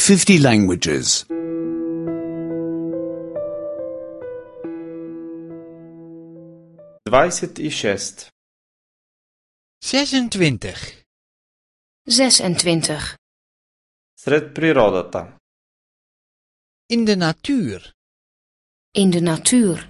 50 languages. 26. 26. 26. Сред природата. In de natuur. In de natuur.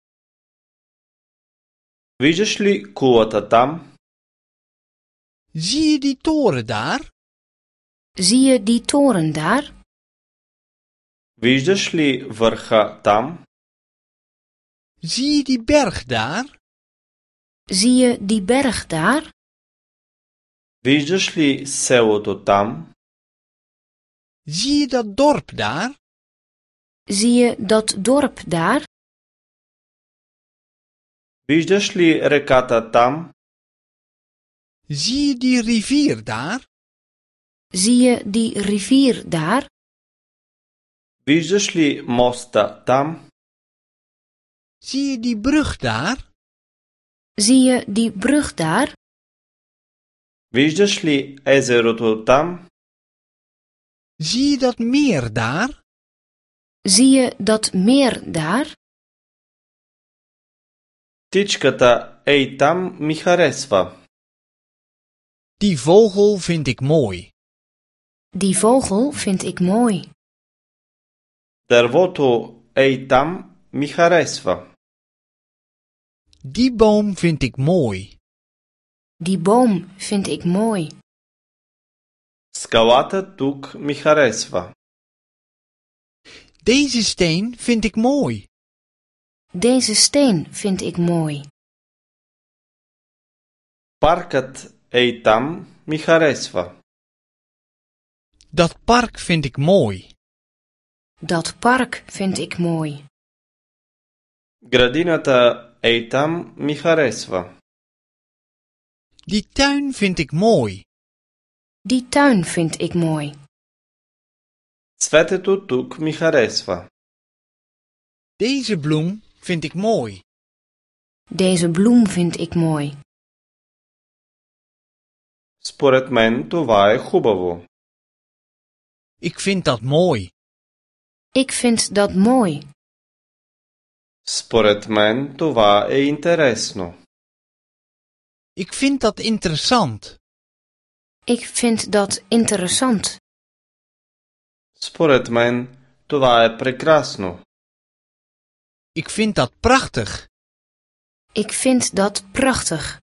Виждаш ли кулата там? Zie je die toren daar? Zie je die toren daar? Виждаш ли върха там? Zie je die berg daar? Zie je die berg daar? Виждаш ли селото там? Zie je dat dorp daar? Zie je dat dorp daar? Виждаш ли реката там? Zie je die rivier daar? Zie je die rivier daar? Виждаш ли моста там? Zie je die brug daar? Zie je die brug daar? Виждаш ли езерото там? Zie je dat meer daar? Zie je dat meer daar? Птичката ей там ми харесва. Die vogel vind ik mooi. Die vogel vind ik mooi. Дървото ей там ми харесва. Die boom vind ik mooi. Die boom vind ik mooi. Скалата тук ми харесва. Deze steen vind ik mooi. Deze steen vind ik mooi. Паркът ей там ми харесва. Dat park vind ik mooi. Dat park vind ik mooi. Градината ей там ми харесва. Die tuin vind ik mooi. Die tuin vind ik mooi. Цветето тук ми харесва. Deze bloem vind ik mooi. Deze bloem vind ik mooi. Според мен това е хубаво. Ik vind dat mooi. Ik vind dat mooi. Според мен това е интересно. Ik vind dat interessant. Ik vind dat interessant. Според мен това е прекрасно. Ik vind dat prachtig. Ik vind dat prachtig.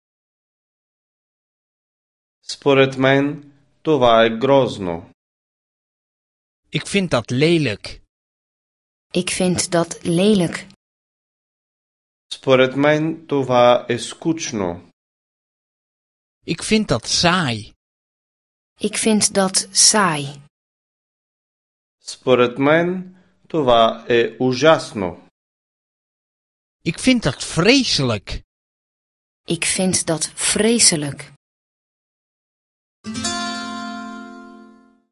Според мен това е грозно. Ik vind dat lelijk. Ik vind dat lelijk. Според мен това е скучно. Ik vind dat saai. Ik vind dat saai. Според мен това е ужасно. Ik vind dat vreselijk. Ik vind dat vreselijk.